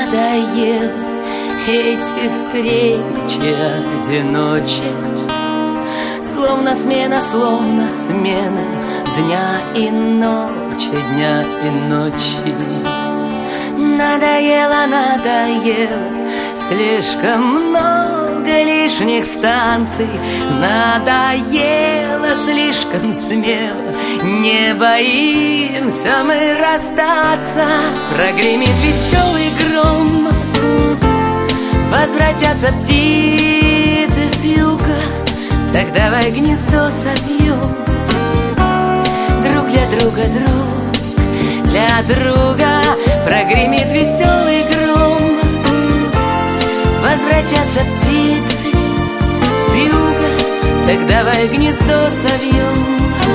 надоело эти встречи, одиночеств. Словно смена дня и ночи, дня и ночи. Надоело слишком много лишних станций. Надоело слишком смело, не боимся мы расстаться. Прогремит веселый гром, возвратятся птицы с юга. Так давай гнездо собьем, друг для друга, друг для друга. Прогремит веселый гром, возвратятся птицы с юга. Так давай гнездо совьем,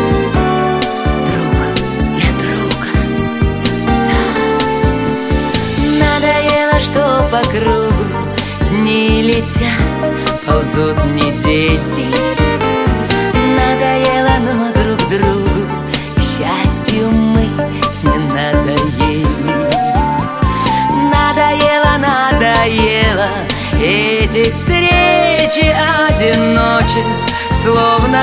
друг для друга, да. Надоело, что по кругу дни летят, ползут недели. Надоело, но друг другу, к счастью, мы не надоели. Надоело этих встреч и одиночеств. Словно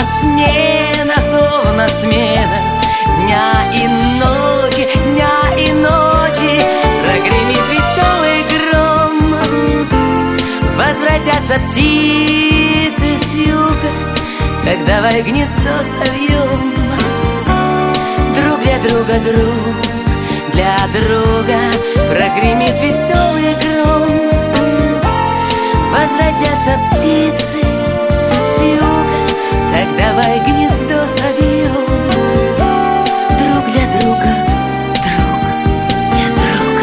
смена дня и ночи, дня и ночи. Прогремит веселый гром, возвратятся птицы с юга. Так давай гнездо совьем, друг для друга, друг для друга. Прогремит веселый гром, возвратятся птицы с юга. Так давай гнездо совьем, друг для друга, друг для друга.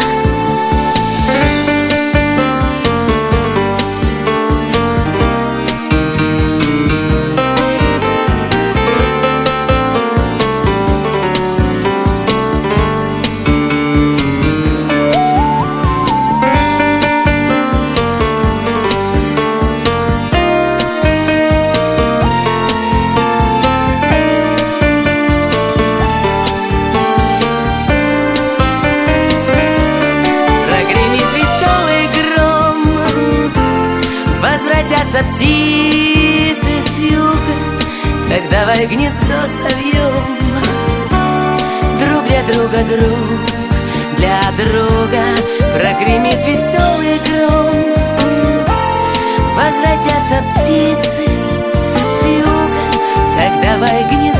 Возвратятся птицы с юга. Так давай гнездо совьем, друг для друга, друг для друга. Прогремит веселый гром, возвратятся птицы с юга. Так давай гнездо